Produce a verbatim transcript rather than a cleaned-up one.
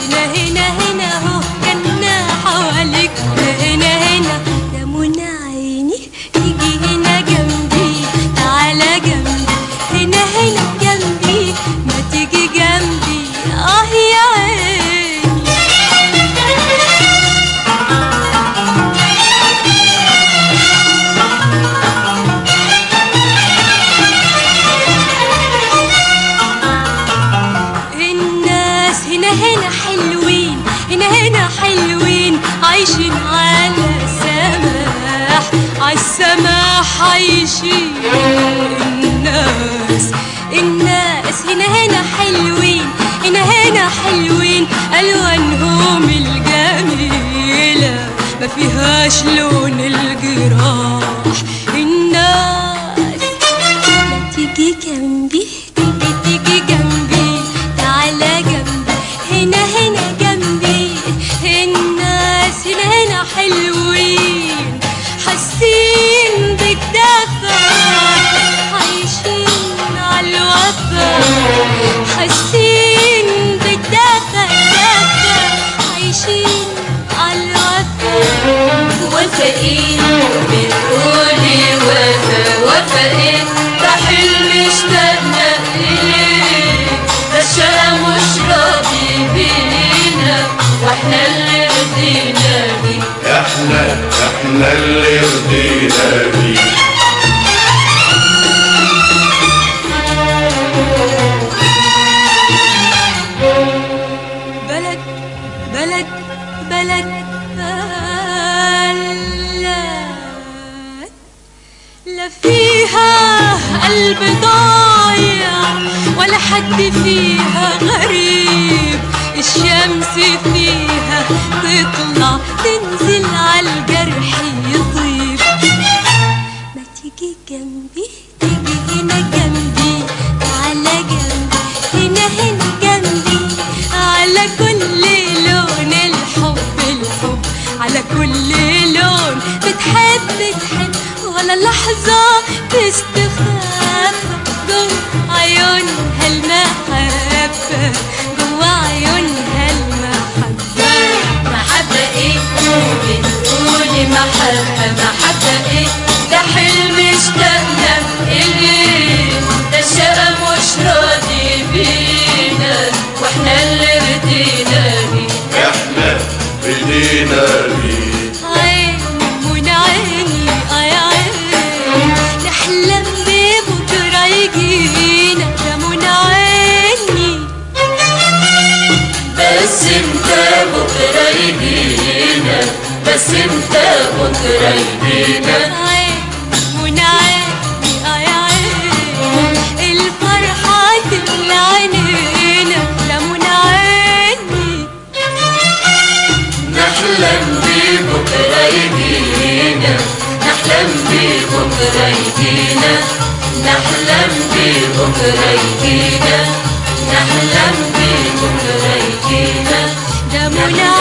احنا هنا هنا اهو جنة حواليك، هنا هنا يا منى عيني تيجي هنا جنبي، تعالى جنبي هنا هنا جنبي، ما تيجي جنبي اه يا عيني. الناس هنا هنا حلوين، هنا هنا حلوين عايشين على السماح، عالسماح عايشين. الناس الناس هنا هنا حلوين، هنا هنا حلوين ألوانهم الجميلة ما فيهاش لون الجراح. الناس ما تيجي جنبي، تيجي تيجي جنبي، تعالى جنبي هنا هنا جنبي. الناس هنا هنا حلوين حاسين بالدفى، عايشين عالوفا، حاسين بالدفى الدفى، عايشين عالوفا. وفاءين بتقولي وفا وفاء، ده حلم اشتقنا إليه، ده الشقا مش راضي بينا واحنا اللي رضينا بيه. احنا احنا اللي رضينا بيه. بلد بلد بلد بلد لا فيها قلب ضايع ولا حد فيها غريب، الشمس فيها تطلع تنزل عالجرح يطيب. ما تيجي جنبي، تيجي هنا جنبي، تعالى جنبي هنا هنا جنبي، على كل لون الحب الحب، على كل لون بتحب بتحب، ولا لحظة تستخبى جوا عيونها المحبة، جوا عيونها المحبة. محبة ايه بتقولي محبة، محبة ايه ده حلم اشتقنا إليه، ده الشقا مش راضي بينا واحنا اللي رضينا بيه. احنا رضينا بيه. عيني منى عيني اه يا عيني، نحلم ببكرة يجينا يا منى عيني. بس امتى بكرة يجينا، بس امتى بكرة يجينا. عيني منى عيني اه يا عيني، الفرحة تملى عينينا يا منى عيني. نحلم ببكرة يجينا، نحلم ببكرة يجينا، نحلم ببكرة يجينا، نحلم ببكرة يجينا. ده منى